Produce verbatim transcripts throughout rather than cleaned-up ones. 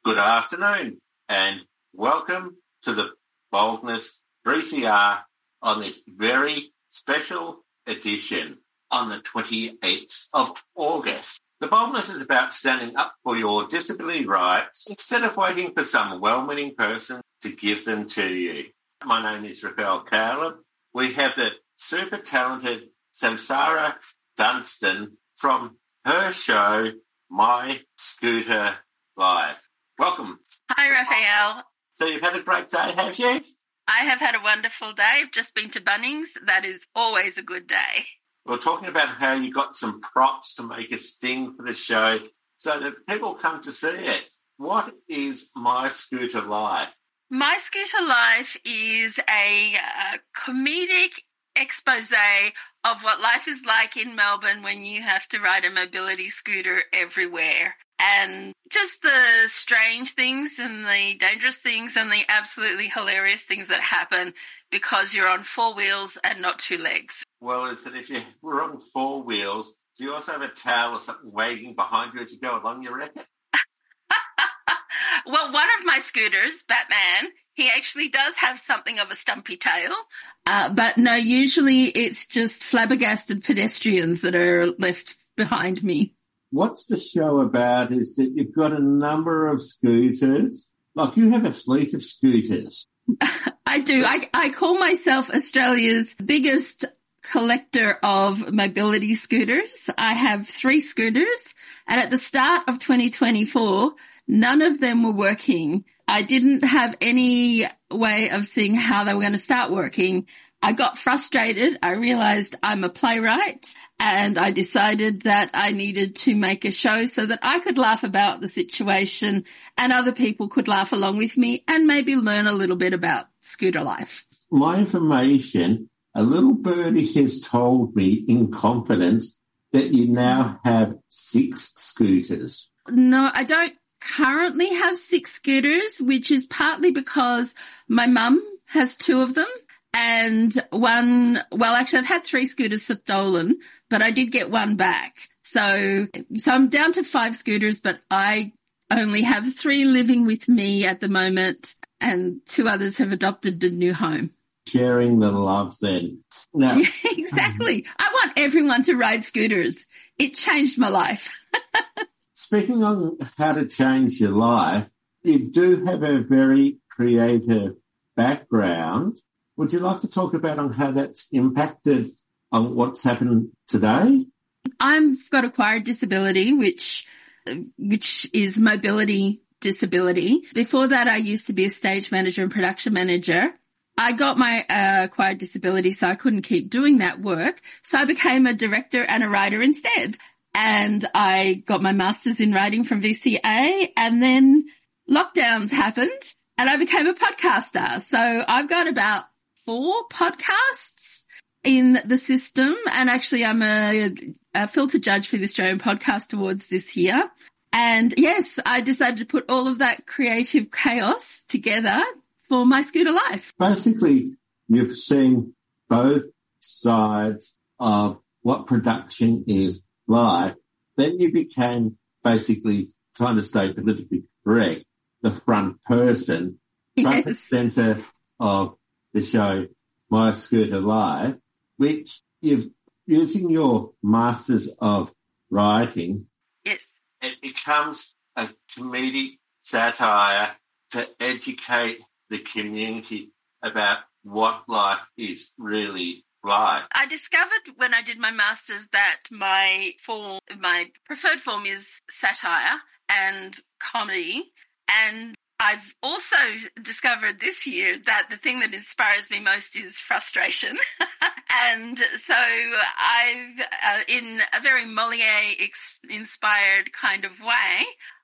Good afternoon and welcome to the Boldness three C R on this very special edition on the twenty-eighth of August. The Boldness is about standing up for your disability rights instead of waiting for some well-meaning person to give them to you. My name is Rafael Caleb. We have the super talented Samsara Dunstan from her show, My Scooter Live. Welcome. Hi, Raphael. So you've had a great day, have you? I have had a wonderful day. I've just been to Bunnings. That is always a good day. We're talking about how you got some props to make a sting for the show so that people come to see it. What is My Scooter Live? My Scooter Life is a uh, comedic expose of what life is like in Melbourne when you have to ride a mobility scooter everywhere. And just the strange things and the dangerous things and the absolutely hilarious things that happen because you're on four wheels and not two legs. Well, it's that if you were on four wheels, do you also have a towel or something waving behind you as you go along, you reckon? Well, one of my scooters, Batman, he actually does have something of a stumpy tail. Uh, but no, usually it's just flabbergasted pedestrians that are left behind me. What's the show about is that you've got a number of scooters. Like you have a fleet of scooters. I do. I, I call myself Australia's biggest collector of mobility scooters. I have three scooters, and at the start of twenty twenty-four, none of them were working. I didn't have any way of seeing how they were going to start working. I got frustrated. I realized I'm a playwright, and I decided that I needed to make a show so that I could laugh about the situation and other people could laugh along with me and maybe learn a little bit about scooter life. My information, a little birdie has told me in confidence that you now have six scooters. No, I don't currently have six scooters, which is partly because my mum has two of them. And one, well, actually, I've had three scooters stolen, but I did get one back. So, so I'm down to five scooters, but I only have three living with me at the moment, and two others have adopted a new home. Sharing the love then. Now, yeah, exactly. I want everyone to ride scooters. It changed my life. Speaking on how to change your life, you do have a very creative background. Would you like to talk about on how that's impacted on what's happened today? I've got acquired disability, which which is mobility disability. Before that, I used to be a stage manager and production manager. I got my uh, acquired disability, so I couldn't keep doing that work. So I became a director and a writer instead. And I got my master's in writing from V C A, and then lockdowns happened and I became a podcaster. So I've got about four podcasts in the system, and actually I'm a, a filter judge for the Australian Podcast Awards this year. And yes, I decided to put all of that creative chaos together for My Scooter Life. Basically, you've seen both sides of what production is like. Then you became basically, trying to stay politically correct, the front person, front yes. and centre of the show My Scooter Live, which you've, using your Masters of Writing, yes, it becomes a comedic satire to educate the community about what life is really like. I discovered when I did my Masters that my form, my preferred form is satire and comedy, and I've also discovered this year that the thing that inspires me most is frustration. And so I've, uh, in a very Molière-inspired kind of way,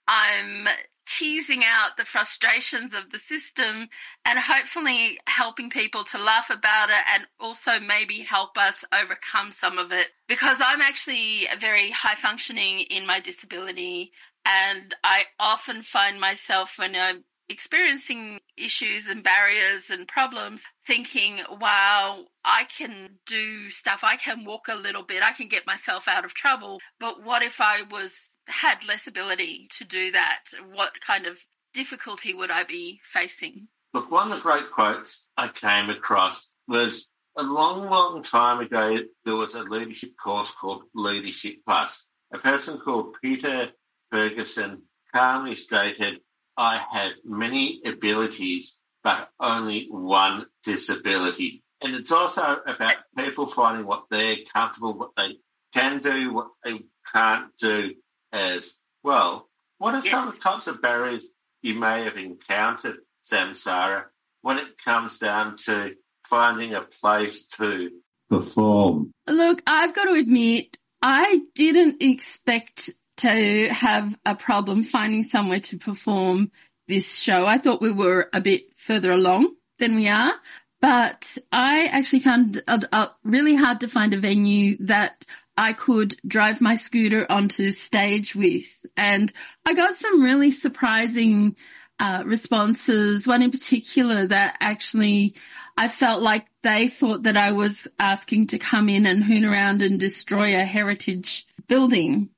I'm teasing out the frustrations of the system and hopefully helping people to laugh about it and also maybe help us overcome some of it. Because I'm actually very high functioning in my disability, and I often find myself when I'm experiencing issues and barriers and problems thinking, wow, I can do stuff, I can walk a little bit, I can get myself out of trouble, but what if I was had less ability to do that? What kind of difficulty would I be facing? Look, one of the great quotes I came across was a long, long time ago, there was a leadership course called Leadership Plus. A person called Peter Ferguson calmly stated, I have many abilities, but only one disability. And it's also about people finding what they're comfortable, what they can do, what they can't do as well. What are yes. some of the types of barriers you may have encountered, Samsara, when it comes down to finding a place to perform? Look, I've got to admit, I didn't expect to have a problem finding somewhere to perform this show. I thought we were a bit further along than we are, but I actually found it really hard to find a venue that I could drive my scooter onto stage with. And I got some really surprising uh, responses, one in particular that actually I felt like they thought that I was asking to come in and hoon around and destroy a heritage building.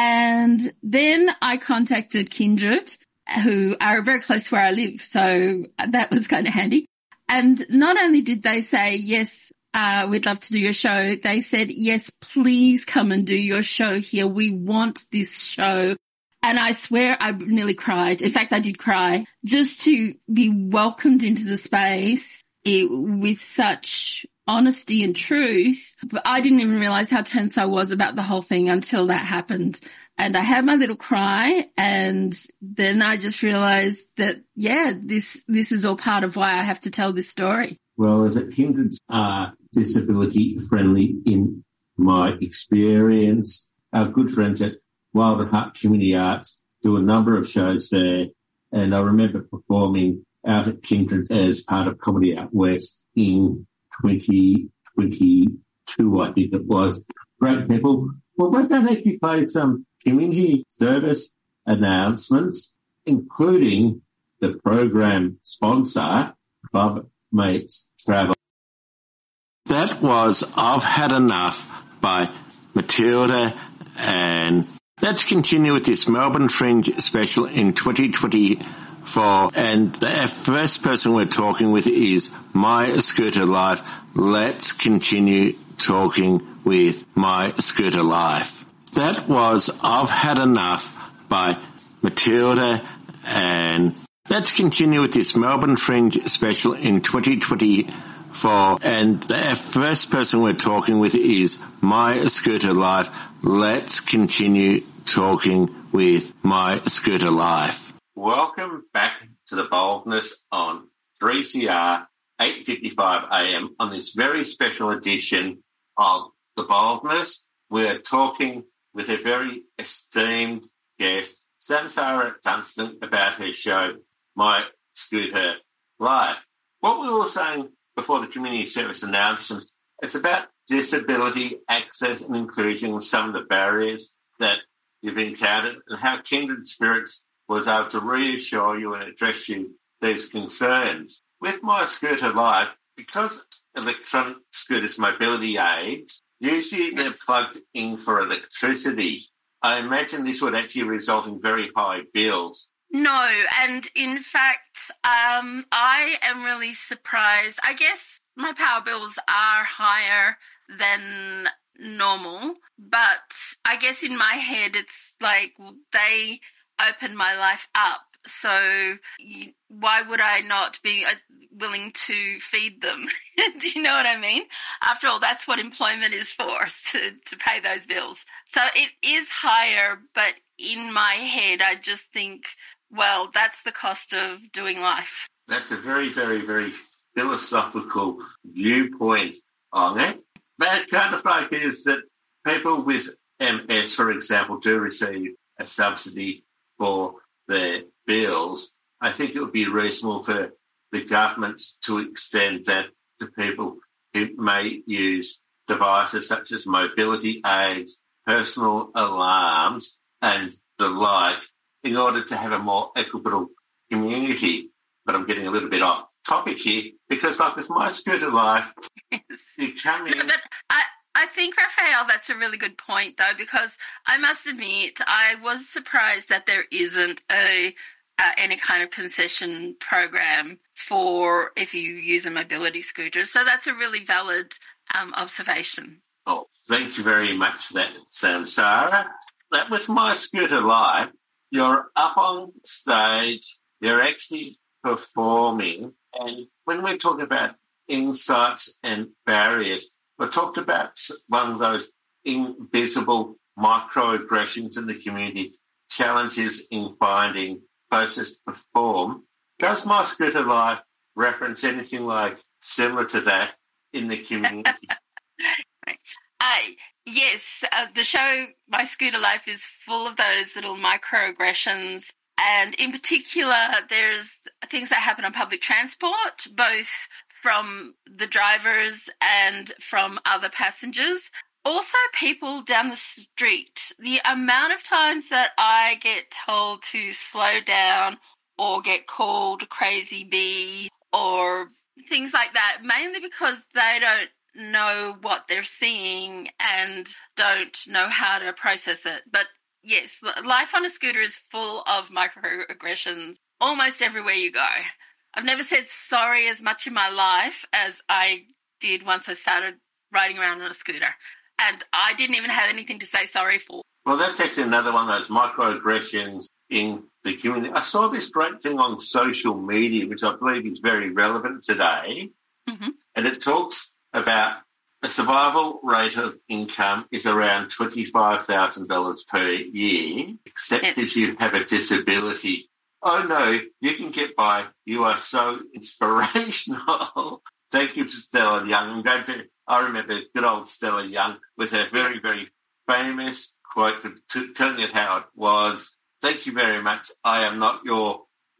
And then I contacted Kindred, who are very close to where I live, so that was kind of handy. And not only did they say, yes, uh, we'd love to do your show, they said, yes, please come and do your show here. We want this show. And I swear I nearly cried. In fact, I did cry just to be welcomed into the space it, with such honesty and truth. But I didn't even realize how tense I was about the whole thing until that happened. And I had my little cry, and then I just realized that, yeah, this this is all part of why I have to tell this story. Well, as a Kindred are disability friendly in my experience. Our good friends at Wild at Heart Community Arts do a number of shows there, and I remember performing out at Kindred as part of Comedy Out West in twenty twenty-two, I think it was. Great people. Well, why don't they actually play some community service announcements, including the program sponsor, Club Mates Travel. That was I've Had Enough by Matilda, and let's continue with this Melbourne Fringe special in twenty twenty-four. And the first person we're talking with is My Scooter Life. Let's continue talking with My Scooter Life. That was I've Had Enough by Matilda, and let's continue with this Melbourne Fringe special in twenty twenty-four. And the first person we're talking with is My Scooter Life. Let's continue talking with My Scooter Life. Welcome back to The Boldness on three C R, eight fifty-five A M on this very special edition of The Boldness. We're talking with a very esteemed guest, Samsara Dunstan, about her show, My Scooter Life. What we were saying before the community service announcements, it's about disability, access and inclusion, some of the barriers that you've encountered, and how Kindred Spirits was able to reassure you and address you these concerns. With My Scooter Life, because electronic scooters mobility aids, usually they're plugged in for electricity. I imagine this would actually result in very high bills. No, and in fact, um, I am really surprised. I guess my power bills are higher than normal, but I guess in my head it's like they opened my life up. So why would I not be willing to feed them? Do you know what I mean? After all, that's what employment is for, to, to pay those bills. So it is higher, but in my head, I just think, well, that's the cost of doing life. That's a very, very, very philosophical viewpoint on it. But kind of like is that people with M S, for example, do receive a subsidy for their bills. I think it would be reasonable for the governments to extend that to people who may use devices such as mobility aids, personal alarms, and the like, in order to have a more equitable community. But I'm getting a little bit off topic here, because like with My Scooter Life, you come in... No, but I, I think, Raphael, that's a really good point, though, because I must admit I was surprised that there isn't a uh, any kind of concession program for if you use a mobility scooter. So that's a really valid um, observation. Oh, thank you very much for that, Samsara. That was My Scooter Live. You're up on stage, you're actually performing, and when we're talking about insights and barriers, we talked about one of those invisible microaggressions in the community, challenges in finding places to perform. Does My Scooter Live reference anything like similar to that in the community? Uh, yes, uh, the show My Scooter Life is full of those little microaggressions, and in particular, there's things that happen on public transport, both from the drivers and from other passengers. Also, people down the street. The amount of times that I get told to slow down or get called crazy bee or things like that, mainly because they don't know what they're seeing and don't know how to process it. But yes, life on a scooter is full of microaggressions almost everywhere you go. I've never said sorry as much in my life as I did once I started riding around on a scooter. And I didn't even have anything to say sorry for. Well, that's actually another one of those microaggressions in the community. I saw this great thing on social media, which I believe is very relevant today. Mm-hmm. And it talks about a survival rate of income is around twenty-five thousand dollars per year, except yes. if you have a disability. Oh, no, you can get by. You are so inspirational. Thank you to Stella Young. I'm going to, I remember good old Stella Young with her very, very famous quote, t- telling it how it was. Thank you very much. I am not your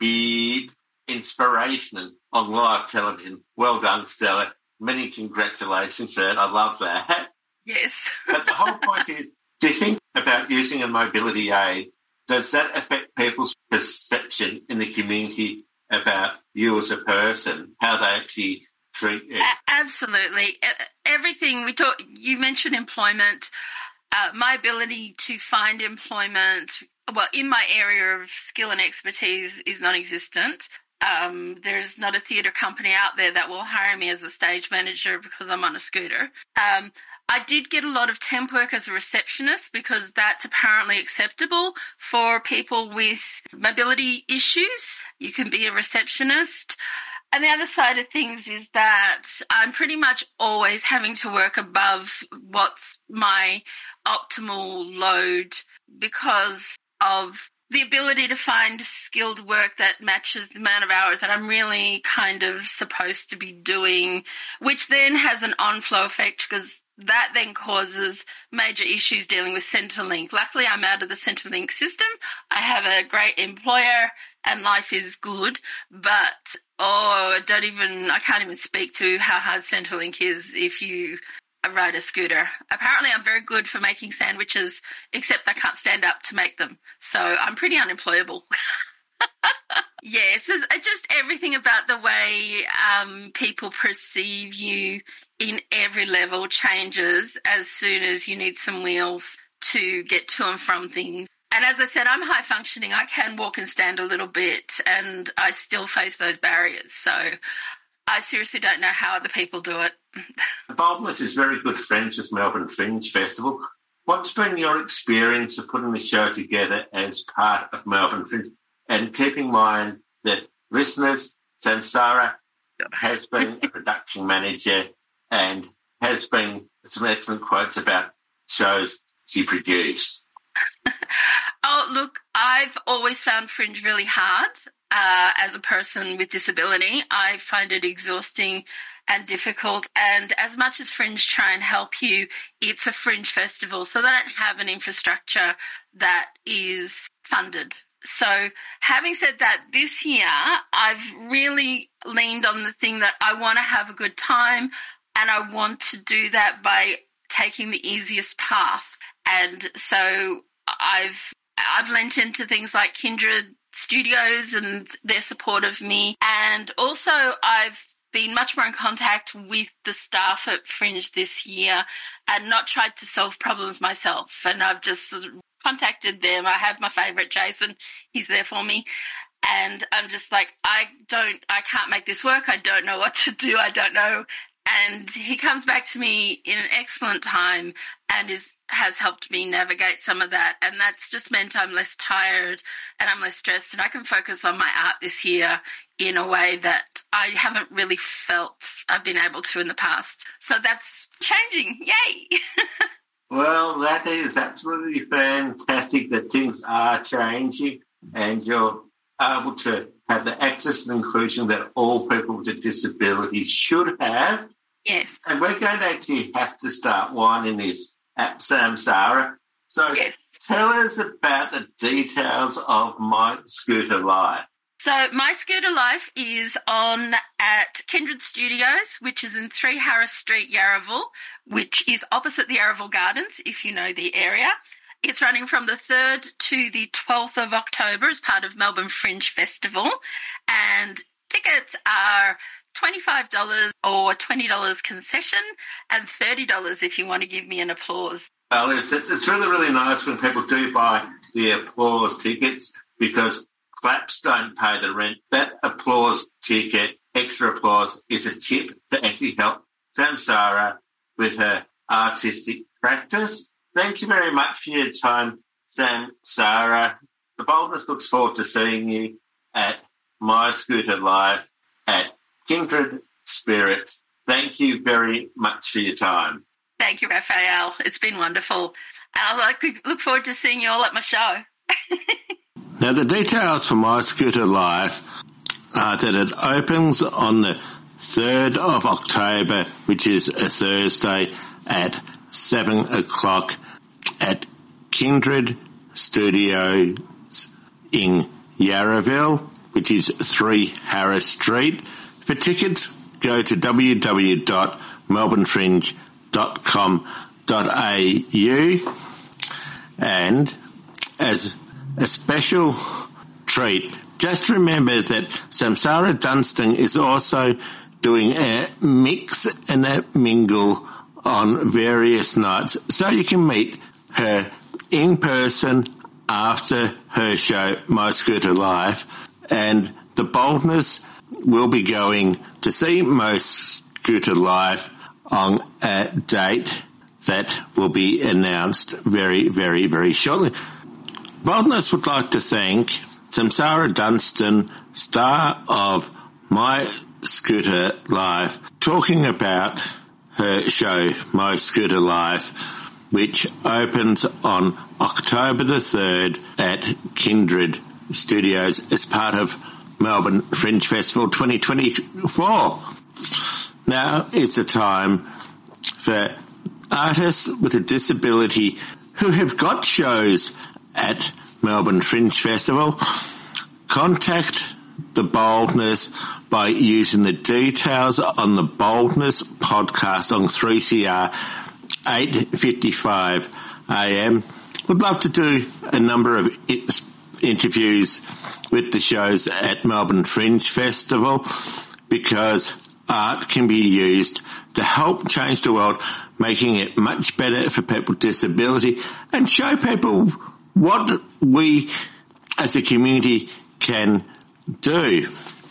big inspiration on live television. Well done, Stella. Many congratulations, sir. I love that. Yes. But the whole point is, do you think about using a mobility aid, does that affect people's perception in the community about you as a person, how they actually treat you? A- absolutely. Everything we talk, you mentioned employment, uh, my ability to find employment, well, in my area of skill and expertise is non-existent. Um, there's not a theatre company out there that will hire me as a stage manager because I'm on a scooter. Um, I did get a lot of temp work as a receptionist because that's apparently acceptable for people with mobility issues. You can be a receptionist. And the other side of things is that I'm pretty much always having to work above what's my optimal load because of the ability to find skilled work that matches the amount of hours that I'm really kind of supposed to be doing, which then has an on-flow effect because that then causes major issues dealing with Centrelink. Luckily, I'm out of the Centrelink system. I have a great employer and life is good, but oh, don't even, I can't even speak to how hard Centrelink is if you ride a scooter. Apparently, I'm very good for making sandwiches, except I can't stand up to make them. So I'm pretty unemployable. Yes, it's just everything about the way um, people perceive you in every level changes as soon as you need some wheels to get to and from things. And as I said, I'm high functioning. I can walk and stand a little bit, and I still face those barriers. So I seriously don't know how other people do it. Boldness is very good friends with Melbourne Fringe Festival. What's been your experience of putting the show together as part of Melbourne Fringe? And keep in mind that listeners, Samsara has been a production manager and has been some excellent quotes about shows she produced. Oh, look, I've always found Fringe really hard. Uh, as a person with disability, I find it exhausting and difficult. And as much as Fringe try and help you, it's a Fringe festival, so they don't have an infrastructure that is funded. So having said that, this year I've really leaned on the thing that I want to have a good time, and I want to do that by taking the easiest path. And so I've I've lent into things like Kindred Studios and their support of me, and also I've been much more in contact with the staff at Fringe this year and not tried to solve problems myself. And I've just contacted them. I have my favourite, Jason. He's there for me. And I'm just like, I don't, I can't make this work. I don't know what to do. I don't know. And he comes back to me in an excellent time and is has helped me navigate some of that. And that's just meant I'm less tired and I'm less stressed and I can focus on my art this year in a way that I haven't really felt I've been able to in the past. So that's changing. Yay! Well, that is absolutely fantastic that things are changing and you're able to have the access and inclusion that all people with a disability should have. Yes. And we're going to actually have to start winding this at Samsara. So yes. Tell us about the details of My Scooter Life. So My Scooter Life is on at Kindred Studios, which is in three Harris Street, Yarraville, which is opposite the Yarraville Gardens, if you know the area. It's running from the third to the twelfth of October as part of Melbourne Fringe Festival. And tickets are twenty-five dollars or twenty dollars concession and thirty dollars if you want to give me an applause. Well, it's, it's really, really nice when people do buy the applause tickets because claps don't pay the rent. That applause ticket, extra applause, is a tip to actually help Samsara with her artistic practice. Thank you very much for your time, Samsara. The Boldness looks forward to seeing you at My Scooter Live at Kindred Spirit. Thank you very much for your time. Thank you, Raphael. It's been wonderful. And I look forward to seeing you all at my show. Now, the details for My Scooter Live are that it opens on the third of October, which is a Thursday, at seven o'clock at Kindred Studios in Yarraville, which is three Harris Street. For tickets, go to w w w dot melbourne fringe dot com dot a u, and as a special treat, just remember that Samsara Dunstan is also doing a mix and a mingle on various nights, so you can meet her in person after her show, My Scooter Live, and the Boldness will be going to see My Scooter Live on a date that will be announced very, very, very shortly. Boldness would like to thank Samsara Dunstan, star of My Scooter Live, talking about her show, My Scooter Live, which opens on October the third at Kindred Studios as part of Melbourne Fringe Festival twenty twenty-four. Now is the time for artists with a disability who have got shows at Melbourne Fringe Festival. Contact the Boldness by using the details on the Boldness podcast on three C R eight fifty-five a m. Would love to do a number of interviews with the shows at Melbourne Fringe Festival because art can be used to help change the world, making it much better for people with disability and show people what we as a community can do.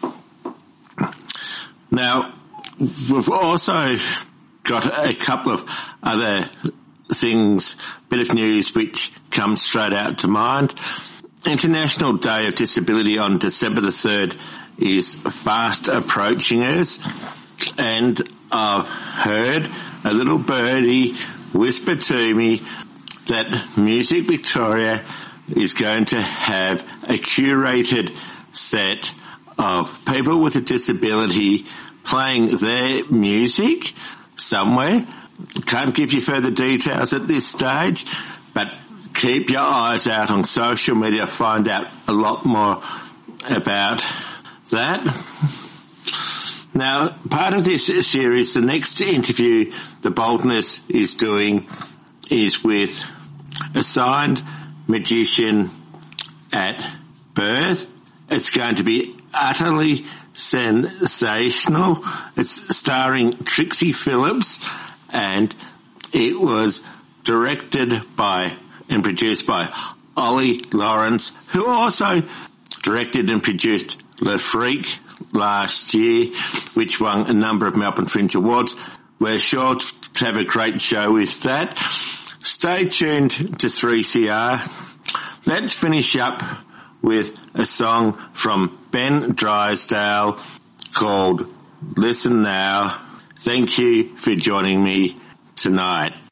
Now, we've also got a couple of other things, bit of news which comes straight out to mind. International Day of Disability on December the third is fast approaching us, and I've heard a little birdie whisper to me that Music Victoria is going to have a curated set of people with a disability playing their music somewhere. Can't give you further details at this stage, but keep your eyes out on social media to find out a lot more about that. Now, part of this series, the next interview the Boldness is doing is with a signed magician at birth. It's going to be utterly sensational. It's starring Trixie Phillips, and it was directed by and produced by Ollie Lawrence, who also directed and produced Le Freak last year, which won a number of Melbourne Fringe Awards. We're sure to have a great show with that. Stay tuned to three C R. Let's finish up with a song from Ben Drysdale called Listen Now. Thank you for joining me tonight.